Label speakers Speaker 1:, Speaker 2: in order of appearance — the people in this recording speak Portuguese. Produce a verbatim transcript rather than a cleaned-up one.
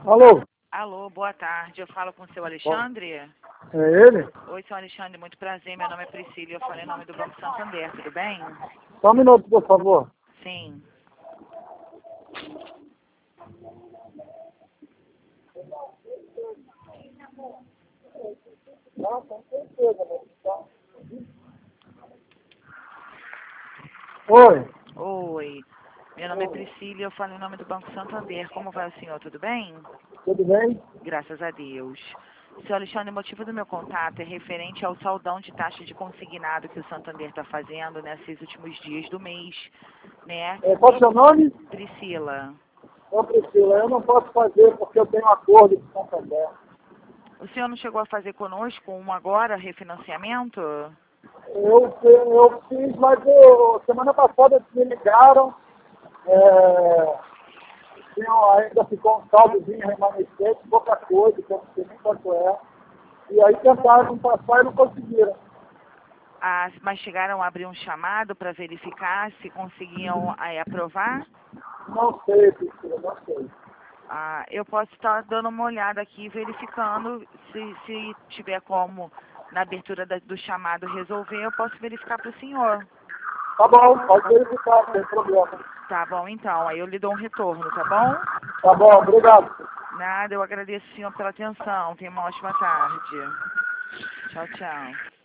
Speaker 1: Alô?
Speaker 2: Alô, boa tarde. Eu falo com o seu
Speaker 1: Bom,
Speaker 2: Alexandre?
Speaker 1: é ele?
Speaker 2: Oi, seu Alexandre, muito prazer. Meu nome é Priscila e eu falei em nome do Banco Santander, tudo bem?
Speaker 1: Só um minuto, por favor.
Speaker 2: Sim.
Speaker 1: Oi.
Speaker 2: Oi. Meu nome é Priscila e eu falo em nome do Banco Santander. Como vai o senhor? Tudo bem?
Speaker 1: Tudo bem?
Speaker 2: Graças a Deus. Seu Alexandre, o motivo do meu contato é referente ao saldão de taxa de consignado que o Santander está fazendo nesses últimos dias do mês, né?
Speaker 1: É, qual é o seu nome?
Speaker 2: Priscila.
Speaker 1: Ô, Priscila, eu não posso fazer porque eu tenho um acordo com o Santander.
Speaker 2: O senhor não chegou a fazer conosco um agora, refinanciamento?
Speaker 1: Eu, eu fiz, mas eu, semana passada me ligaram, é, tinha, ainda ficou um saldozinho remanescente, pouca coisa, que eu não sei nem quanto é. E aí tentaram passar e não conseguiram.
Speaker 2: Ah, mas chegaram a abrir um chamado para verificar se conseguiam aí, aprovar?
Speaker 1: Não sei, Priscila, não sei.
Speaker 2: Ah, eu posso estar dando uma olhada aqui, verificando se, se tiver como, na abertura da- do chamado, resolver, eu posso verificar para o senhor.
Speaker 1: Tá bom, pode verificar, não tem problema.
Speaker 2: Tá bom, então. Aí eu lhe dou um retorno, tá bom?
Speaker 1: Tá bom, obrigado.
Speaker 2: Nada, eu agradeço, senhor, pela atenção. Tenha uma ótima tarde. Tchau, tchau.